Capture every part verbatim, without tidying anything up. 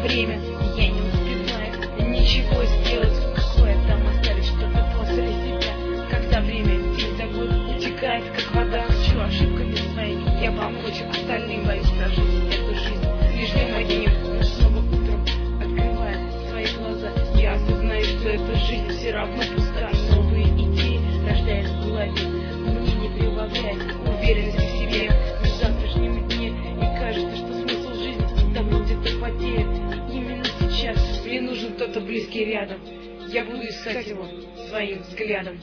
время, и я не успеваю ничего сделать. Какое там остались что-то после себя, когда время день за год утекает, как вода. Хочу ошибками своими я помочь остальным, боюсь прожить эту жизнь лишь днем одним. Но снова утром, открывая свои глаза, я осознаю, что эта жизнь все равно пуста. Новые идеи рождают в голове, мне не прибавляет уверенности в себе. На завтрашнем дне и кажется, что смысл жизни давно где-то потерян. Именно сейчас мне нужен кто-то близкий рядом. Я буду искать его своим взглядом.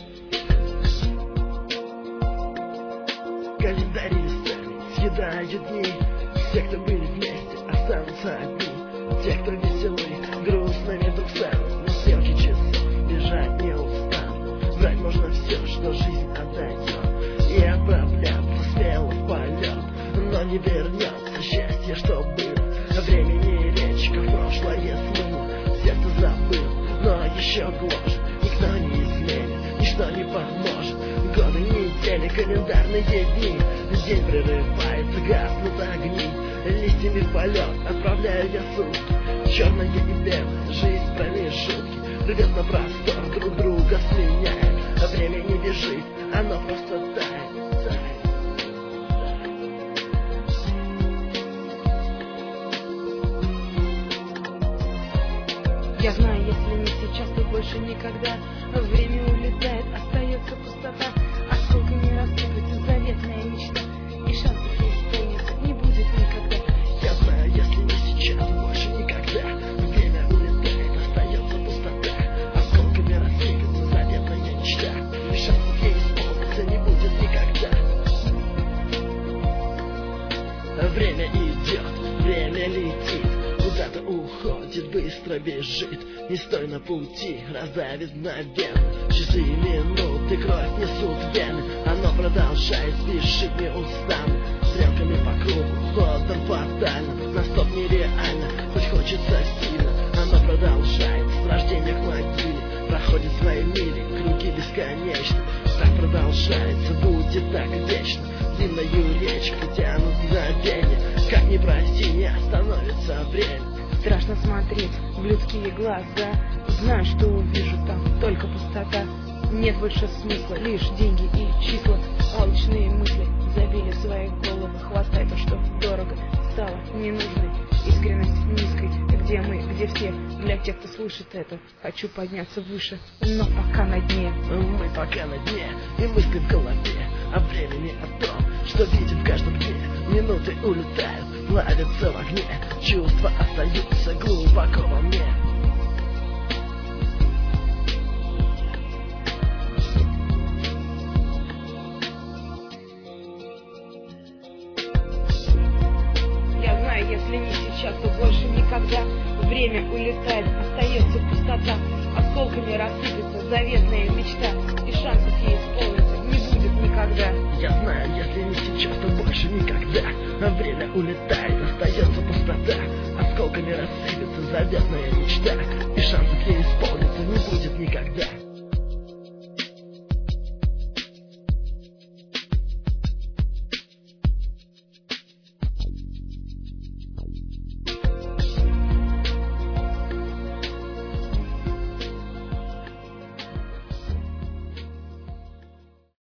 Календари листами съедают дни. Все, кто были вместе, останутся одни. Те, кто веселый, грустными вдруг станут. Но стрелки часов бежать не устанут. Брать можно все, что жизнь отдает, и отправляться смело в полет. Но не вернется счастье, что было. Времени речка в прошлое смыло. Сердце забыл, но еще гложет. Никто не изменит, ничто не поможет. Годы, недели, календарные дни. День прерывается, гаснут огни. Листьями в полет отправляю я сутки. Черное и белое, жизнь промежутки. Рвет на простор, друг друга сменяет. А время не бежит, оно просто тает, тает. Я знаю, если не сейчас, то больше никогда. Время улетает, остается пустота. Осколками рассыпется заветная мечта, и шансов ей исполниться не будет никогда. Я знаю, если не сейчас, то больше никогда. Время улетает, остается пустота. Осколками рассыпется заветная мечта, и шансов ей исполниться не будет никогда. Время идет, время летит, куда-то уходит, быстро бежит. Не стой на пути, раздавит мгновенно. Часы и минуты, кровь несут вены. Оно продолжает спешить неустанно. Стрелками по кругу, ходом фатально. На стоп нереально, хоть хочется сильно. Оно продолжает с рождения к могиле. Проходит свои мили, круги бесконечны. Так продолжается, будет так вечно. Длинною речку тянут мгновенья. Как ни проси, не остановится время. Страшно смотреть в людские глаза. Знаю, что увижу там только пустота. Нет больше смысла, лишь деньги и числа. Алчные мысли забили свои головы. Хватает то, что дорого стало ненужной. Искренность низкой. Где мы, где все? Для тех, кто слышит это, хочу подняться выше, но пока на дне. Мы пока на дне, и мысли в голове о времени, о том, что видим в каждом дне. Минуты улетают, плавятся в огне. Чувства остаются глубоко во мне. Я знаю, если не сейчас, то больше никогда. Время улетает, остается пустота. Осколками рассыпется заветная мечта, и шансов ей исполниться не будет никогда. Я знаю, если не сейчас, то больше никогда. А время улетает, остается пустота. Осколками рассыпется заветная мечта, и шансов ей исполниться не будет никогда.